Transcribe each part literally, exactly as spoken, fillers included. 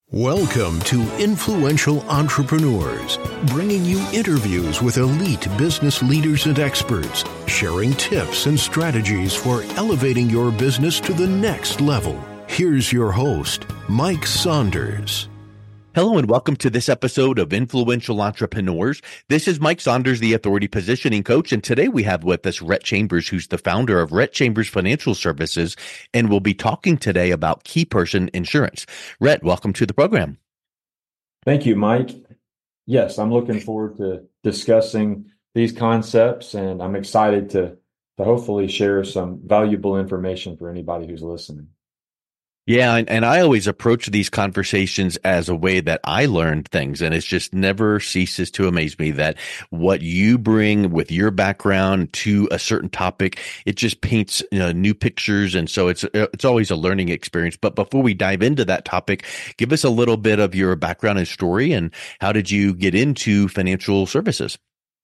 Welcome to Influential Entrepreneurs, bringing you interviews with elite business leaders and experts, sharing tips and strategies for elevating your business to the next level. Here's your host, Mike Saunders. Hello and welcome to this episode of Influential Entrepreneurs. This is Mike Saunders, the Authority Positioning Coach, and today we have with us Rhett Chambers, who's the founder of Rhett Chambers Financial Services, and we'll be talking today about key person insurance. Rhett, welcome to the program. Thank you, Mike. Yes, I'm looking forward to discussing these concepts, and I'm excited to, to hopefully share some valuable information for anybody who's listening. Yeah, and, and I always approach these conversations as a way that I learned things, and it just never ceases to amaze me that what you bring with your background to a certain topic, it just paints, you know, new pictures, and so it's it's always a learning experience. But before we dive into that topic, give us a little bit of your background and story, and how did you get into financial services?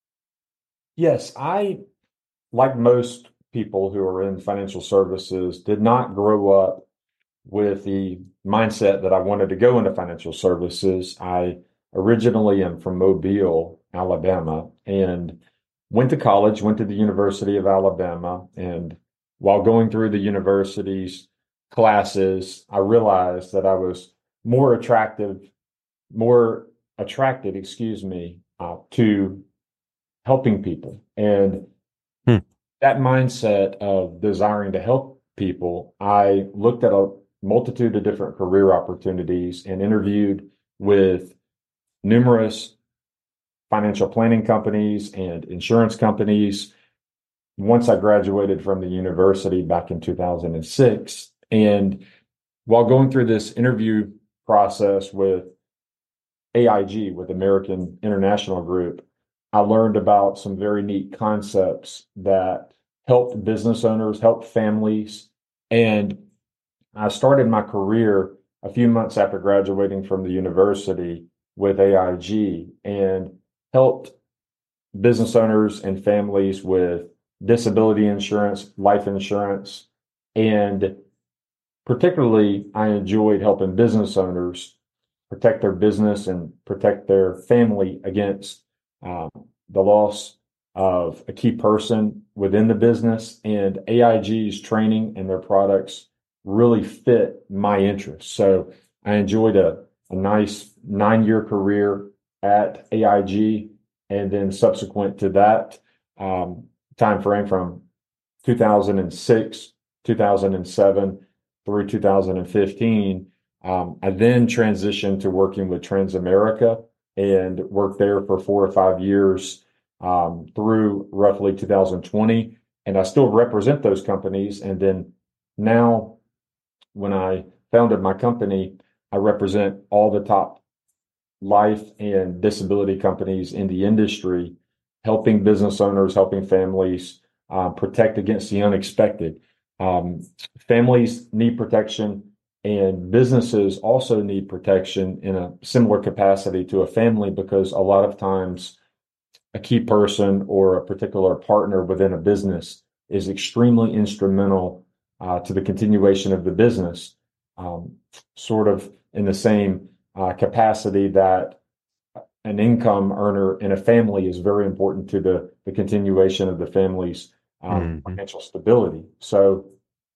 Yes, I, like most people who are in financial services, did not grow up with the mindset that I wanted to go into financial services. I originally am from Mobile, Alabama, and went to college, went to the University of Alabama. And while going through the university's classes, I realized that I was more attractive, more attracted, excuse me, uh, to helping people. And hmm. that mindset of desiring to help people, I looked at a multitude of different career opportunities and interviewed with numerous financial planning companies and insurance companies once I graduated from the university back in two thousand six. And while going through this interview process with A I G, with American International Group, I learned about some very neat concepts that helped business owners, helped families, and I started my career a few months after graduating from the university with A I G and helped business owners and families with disability insurance, life insurance, and particularly I enjoyed helping business owners protect their business and protect their family against um, the loss of a key person within the business. And A I G's training and their products really fit my interests. So I enjoyed a, a nice nine-year career at A I G, and then subsequent to that um, time frame from two thousand six, two thousand seven through two thousand fifteen, um, I then transitioned to working with Transamerica and worked there for four or five years um, through roughly two thousand twenty. And I still represent those companies. And then now, when I founded my company, I represent all the top life and disability companies in the industry, helping business owners, helping families uh, protect against the unexpected. Um, families need protection, and businesses also need protection in a similar capacity to a family, because a lot of times a key person or a particular partner within a business is extremely instrumental Uh, to the continuation of the business, um, sort of in the same uh, capacity that an income earner in a family is very important to the, the continuation of the family's um, mm-hmm. financial stability. So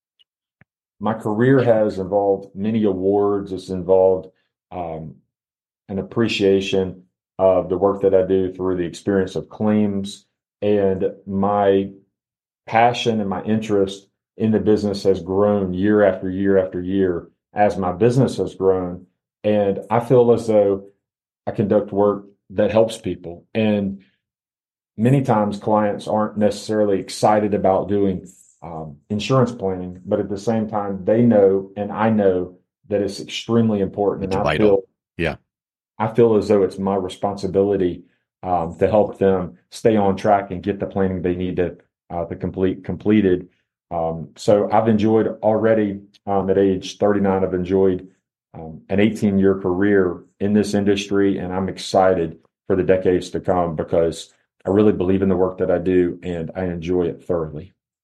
my career has involved many awards. It's involved um, an appreciation of the work that I do through the experience of claims, and my passion and my interest in the business has grown year after year after year as my business has grown. And I feel as though I conduct work that helps people. And many times clients aren't necessarily excited about doing um, insurance planning, but at the same time, they know, and I know, that it's extremely important. It's and I vital. feel, yeah, I feel as though it's my responsibility um, to help them stay on track and get the planning they need to, uh, to complete completed. Um, so I've enjoyed already um, at age thirty-nine, I've enjoyed um, an eighteen year career in this industry, and I'm excited for the decades to come because I really believe in the work that I do and I enjoy it thoroughly.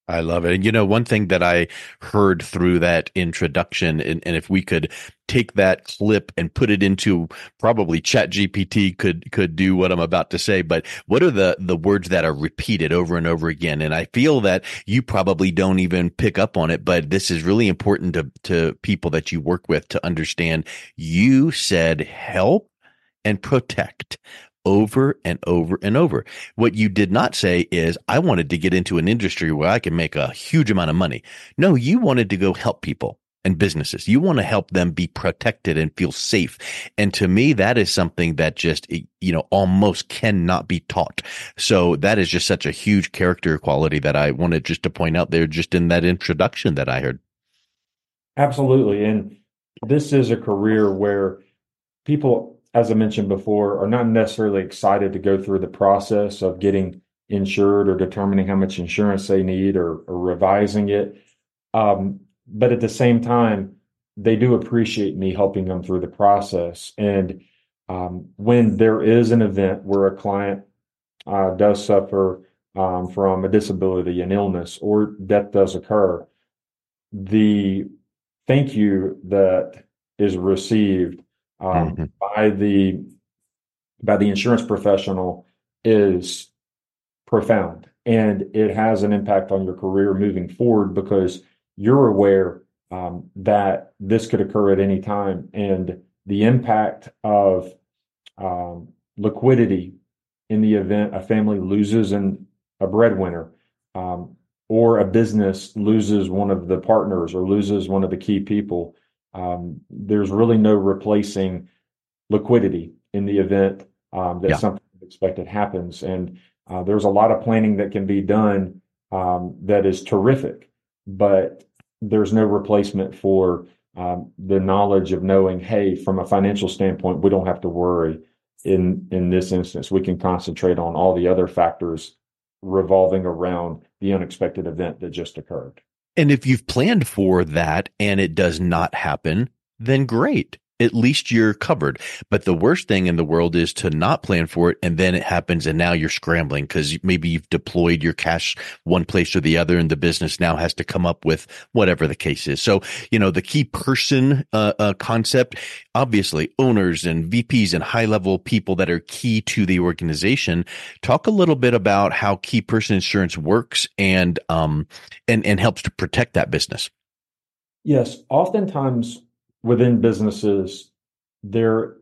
I love it. And you know, one thing that I heard through that introduction, and, and if we could take that clip and put it into probably Chat G P T could could do what I'm about to say, but what are the the words that are repeated over and over again? And I feel that you probably don't even pick up on it, but this is really important to to people that you work with to understand. You said help and protect over and over and over. What you did not say is, I wanted to get into an industry where I can make a huge amount of money. No, you wanted to go help people and businesses. You want to help them be protected and feel safe. And to me, that is something that just, you know, almost cannot be taught. So that is just such a huge character quality that I wanted just to point out there just in that introduction that I heard. Absolutely. And this is a career where people, as I mentioned before, are not necessarily excited to go through the process of getting insured or determining how much insurance they need or, or revising it. Um, but at the same time, they do appreciate me helping them through the process. And um, when there is an event where a client uh, does suffer um, from a disability, an illness, or death does occur, the thank you that is received um, mm-hmm. by the by the insurance professional is profound, and it has an impact on your career moving forward because you're aware um, that this could occur at any time, and the impact of um, liquidity in the event a family loses an, a breadwinner, um, or a business loses one of the partners or loses one of the key people. Um, there's really no replacing liquidity in the event um, that yeah. something unexpected happens. And uh, there's a lot of planning that can be done um, that is terrific, but there's no replacement for um, the knowledge of knowing, hey, from a financial standpoint, we don't have to worry in, in this instance. We can concentrate on all the other factors revolving around the unexpected event that just occurred. And if you've planned for that and it does not happen, then great. At least you're covered. But the worst thing in the world is to not plan for it and then it happens and now you're scrambling because maybe you've deployed your cash one place or the other and the business now has to come up with whatever the case is. So, you know, the key person uh, uh, concept, obviously owners and V Ps and high level people that are key to the organization. Talk a little bit about how key person insurance works and um and, and helps to protect that business. Yes, oftentimes within businesses, there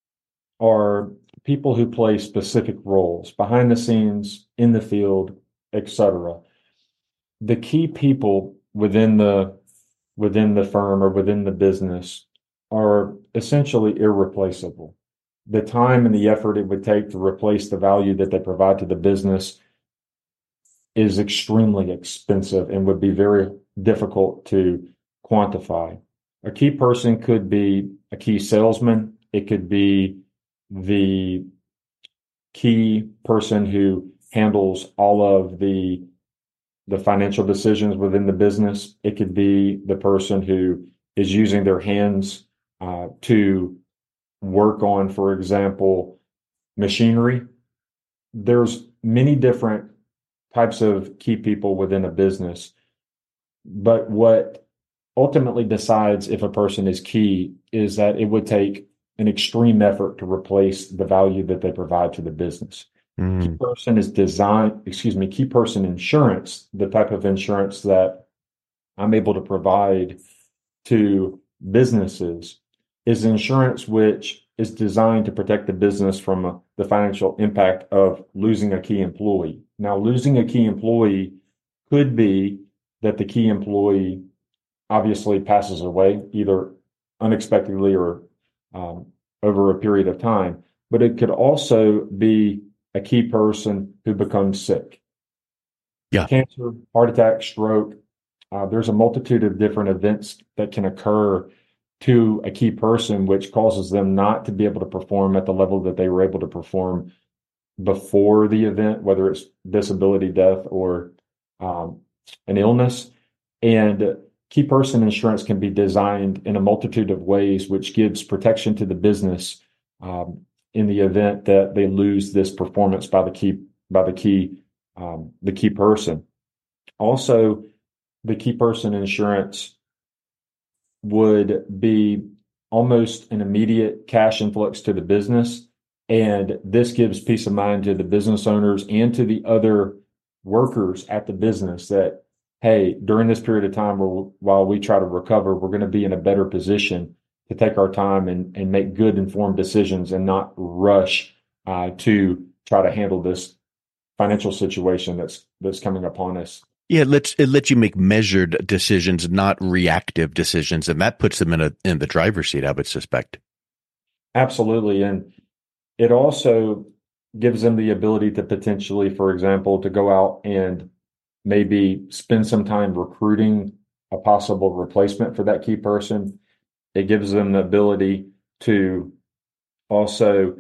are people who play specific roles behind the scenes, in the field, et cetera. The key people within the within the firm or within the business are essentially irreplaceable. The time and the effort it would take to replace the value that they provide to the business is extremely expensive and would be very difficult to quantify. A key person could be a key salesman. It could be the key person who handles all of the, the financial decisions within the business. It could be the person who is using their hands uh, to work on, for example, machinery. There's many different types of key people within a business, but what ultimately decides if a person is key is that it would take an extreme effort to replace the value that they provide to the business. Mm. Key person is design, excuse me, key person insurance, the type of insurance that I'm able to provide to businesses is insurance which is designed to protect the business from uh, the financial impact of losing a key employee. Now, losing a key employee could be that the key employee obviously passes away either unexpectedly or um, over a period of time, but it could also be a key person who becomes sick. Yeah. Cancer, heart attack, stroke. Uh, there's a multitude of different events that can occur to a key person, which causes them not to be able to perform at the level that they were able to perform before the event, whether it's disability, death, or um, an illness. And key person insurance can be designed in a multitude of ways, which gives protection to the business um, in the event that they lose this performance by the key by the key um, the key person. Also, the key person insurance would be almost an immediate cash influx to the business. And this gives peace of mind to the business owners and to the other workers at the business that, hey, during this period of time where, while we try to recover, we're going to be in a better position to take our time and, and make good informed decisions and not rush uh, to try to handle this financial situation that's that's coming upon us. Yeah, it lets it lets you make measured decisions, not reactive decisions, and that puts them in a in the driver's seat, I would suspect. Absolutely. And it also gives them the ability to potentially, for example, to go out and maybe spend some time recruiting a possible replacement for that key person. It gives them the ability to also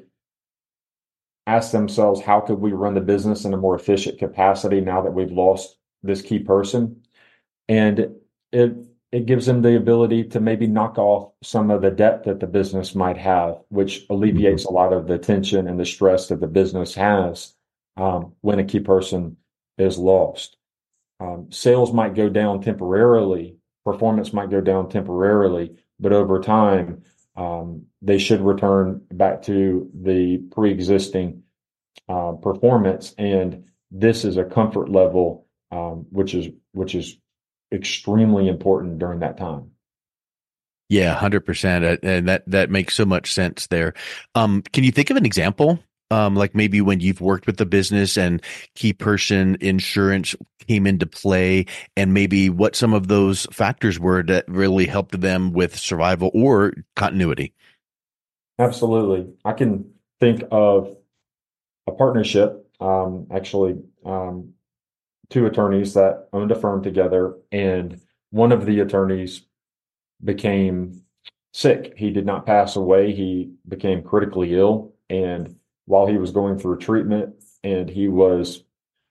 ask themselves, how could we run the business in a more efficient capacity now that we've lost this key person? And it it gives them the ability to maybe knock off some of the debt that the business might have, which alleviates a lot of the tension and the stress that the business has um, when a key person is lost. Um, sales might go down temporarily, performance might go down temporarily, but over time, um, they should return back to the pre-existing uh, performance. And this is a comfort level, um, which is which is extremely important during that time. Yeah, one hundred percent. And that, that makes so much sense there. Um, can you think of an example? Um, like maybe when you've worked with the business and key person insurance came into play, and maybe what some of those factors were that really helped them with survival or continuity? Absolutely. I can think of a partnership, um, actually, um, two attorneys that owned a firm together, and one of the attorneys became sick. He did not pass away. He became critically ill. And while he was going through treatment and he was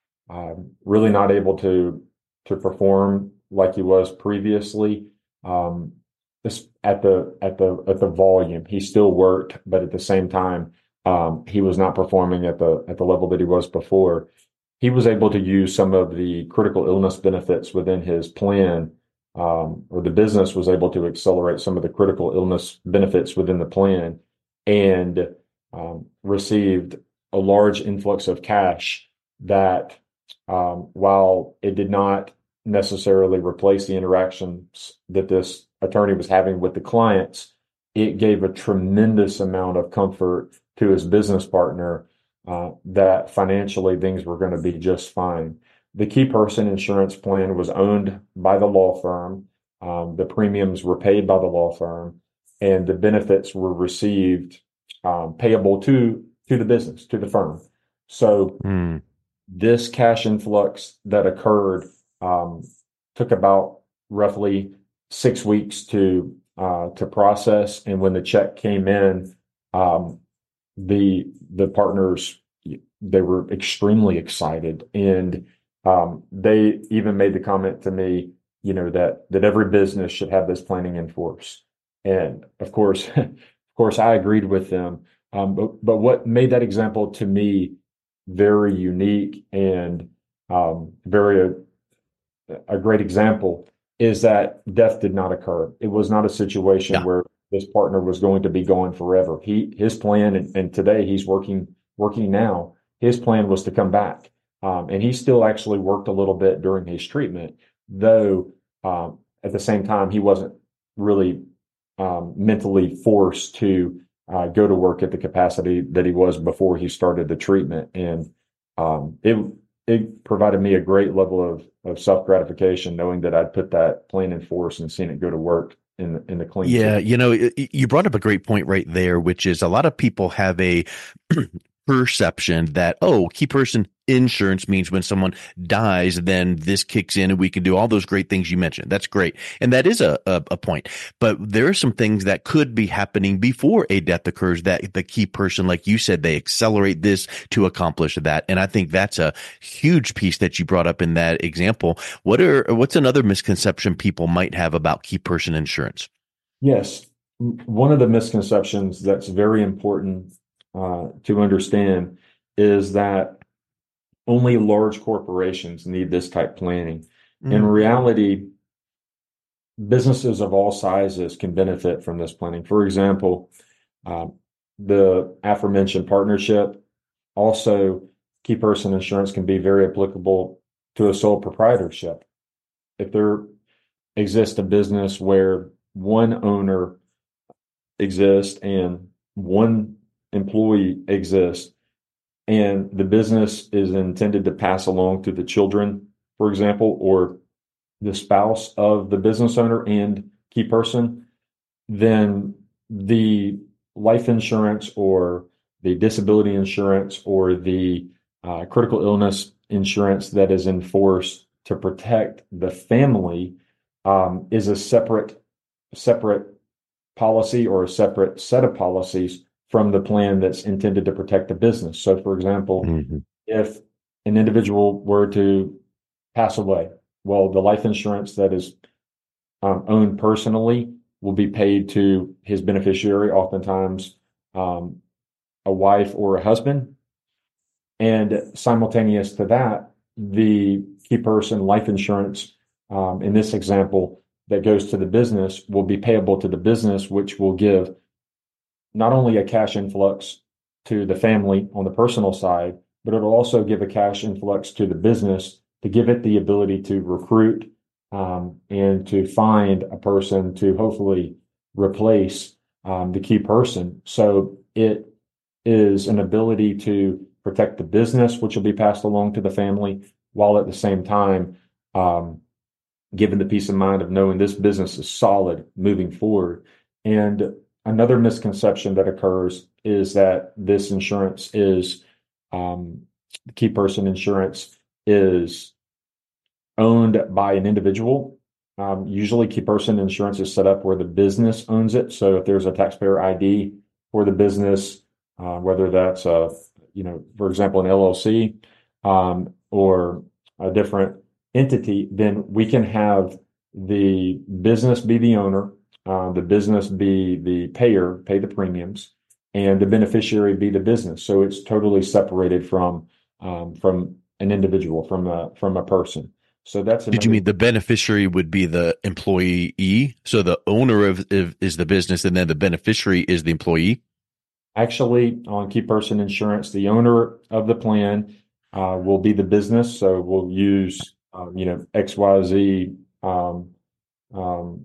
um, really not able to to perform like he was previously, um, this at the at the at the volume, he still worked, but at the same time, um, he was not performing at the at the level that he was before. He was able to use some of the critical illness benefits within his plan, um, or the business was able to accelerate some of the critical illness benefits within the plan, and um, received a large influx of cash that, um, while it did not necessarily replace the interactions that this attorney was having with the clients, it gave a tremendous amount of comfort to his business partner uh, that financially things were going to be just fine. The key person insurance plan was owned by the law firm. Um, the premiums were paid by the law firm, and the benefits were received um, payable to to the business, to the firm. So Mm. this cash influx that occurred um, took about roughly six weeks to uh, to process, and when the check came in, um, the the partners, they were extremely excited, and um, they even made the comment to me, you know, that that every business should have this planning in force. And of course, of course, I agreed with them. Um, but but what made that example to me very unique and um, very uh, a great example is that death did not occur. It was not a situation Yeah. where this partner was going to be gone forever. He his plan, and, and today he's working working now. His plan was to come back, um, and he still actually worked a little bit during his treatment, though um, at the same time he wasn't really um, mentally forced to uh, go to work at the capacity that he was before he started the treatment. And um, it it provided me a great level of of self gratification knowing that I'd put that plan in force and seen it go to work in the, in the clean Yeah, situation. you know, y- y- you brought up a great point right there, which is a lot of people have a perception that, oh, key person insurance means when someone dies, then this kicks in and we can do all those great things you mentioned. That's great. And that is a, a, a point. But there are some things that could be happening before a death occurs that the key person, like you said, they accelerate this to accomplish that. And I think that's a huge piece that you brought up in that example. What are, what's another misconception people might have about key person insurance? Yes, one of the misconceptions that's very important uh, to understand is that only large corporations need this type planning. Mm. In reality, businesses of all sizes can benefit from this planning. For example, um, the aforementioned partnership, also key person insurance can be very applicable to a sole proprietorship. If there exists a business where one owner exists and one employee exists, and the business is intended to pass along to the children, for example, or the spouse of the business owner and key person, then the life insurance or the disability insurance or the uh, critical illness insurance that is in force to protect the family um, is a separate separate policy or a separate set of policies from the plan that's intended to protect the business. So, for example, Mm-hmm. if an individual were to pass away, well, the life insurance that is um, owned personally will be paid to his beneficiary, oftentimes um, a wife or a husband. And simultaneous to that, the key person life insurance, um, in this example, that goes to the business will be payable to the business, which will give not only a cash influx to the family on the personal side, but it'll also give a cash influx to the business to give it the ability to recruit um, and to find a person to hopefully replace um, the key person. So it is an ability to protect the business, which will be passed along to the family, while at the same time um, given the peace of mind of knowing this business is solid moving forward. And another misconception that occurs is that this insurance is um, key person insurance is owned by an individual. Um, usually key person insurance is set up where the business owns it. So if there's a taxpayer I D for the business, uh, whether that's a, you know, for example, an L L C um, or a different entity, then we can have the business be the owner, uh, the business be the payer, pay the premiums, and the beneficiary be the business. So it's totally separated from um, from an individual, from a from a person. So that's Did you another. mean the beneficiary would be the employee? So the owner of, of is the business, and then the beneficiary is the employee? Actually, on key person insurance, the owner of the plan uh, will be the business. So we'll use, um, you know, X Y Z um, um,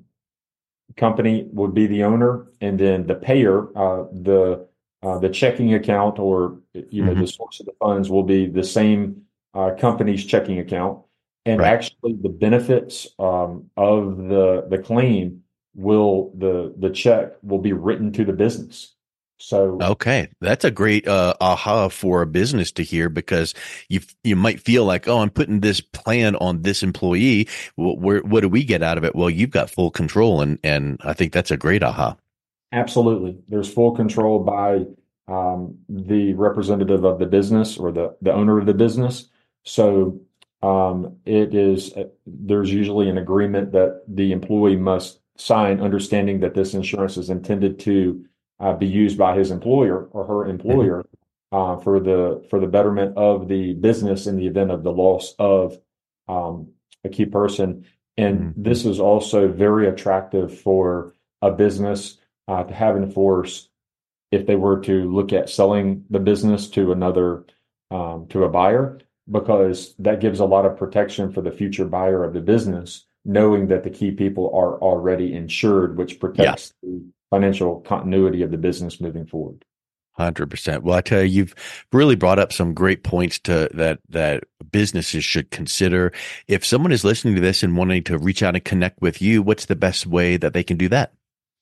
company would be the owner, and then the payer, uh, the uh, the checking account or you know Mm-hmm. the source of the funds will be the same uh, company's checking account, and Right. actually the benefits um, of the the claim will the the check will be written to the business. So Okay, that's a great uh, aha for a business to hear, because you you might feel like, oh, I'm putting this plan on this employee. Well, where, what do we get out of it? Well, you've got full control, and and I think that's a great aha. absolutely, there's full control by um, the representative of the business or the the owner of the business. So um, it is there's usually an agreement that the employee must sign, understanding that this insurance is intended to uh, be used by his employer or her Mhm. employer uh, for the for the betterment of the business in the event of the loss of um, a key person. And Mhm. this is also very attractive for a business uh, to have in force if they were to look at selling the business to another um, to a buyer, because that gives a lot of protection for the future buyer of the business, knowing that the key people are already insured, which Yeah. protects the financial continuity of the business moving forward. one hundred percent. Well, I tell you, you've really brought up some great points to that that businesses should consider. If someone is listening to this and wanting to reach out and connect with you, what's the best way that they can do that?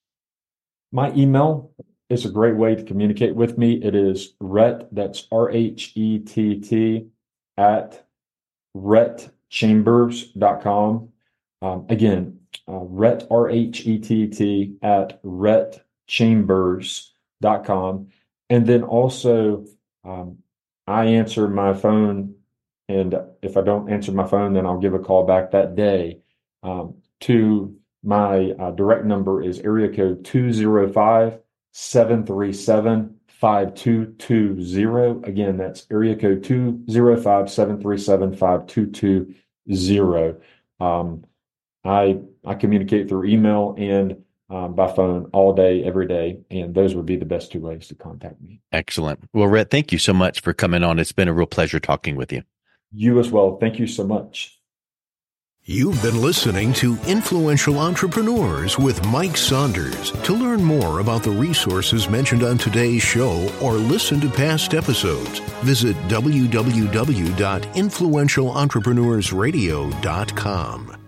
My email is a great way to communicate with me. It is Rhett, that's R H E T T, at rhett chambers dot com. Um, again, uh, Rhett, R H E T T, at rhett chambers dot com. And then also, um, I answer my phone, and if I don't answer my phone, then I'll give a call back that day. Um, to my uh, direct number is area code two zero five, seven three seven, five two two zero. Again, that's area code two zero five, seven three seven, five two two zero. Um, I I communicate through email and um, by phone all day, every day, and those would be the best two ways to contact me. Excellent. Well, Rhett, thank you so much for coming on. It's been a real pleasure talking with you. You as well. Thank you so much. You've been listening to Influential Entrepreneurs with Mike Saunders. To learn more about the resources mentioned on today's show or listen to past episodes, visit w w w dot influential entrepreneurs radio dot com.